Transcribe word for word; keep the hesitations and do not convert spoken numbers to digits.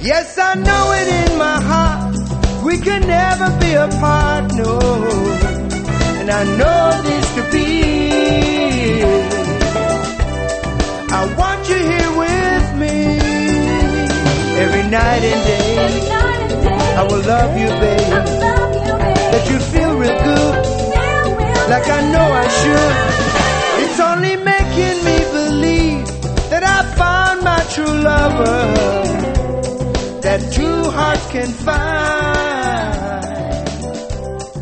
Yes, I know it in my heart. We can never be apart, no. And I know this to be. I want you here with me every night and day. I will love you, babe. Let you feel real good, like I know I should. It's only making me believe that I found my true lover, that two hearts can find.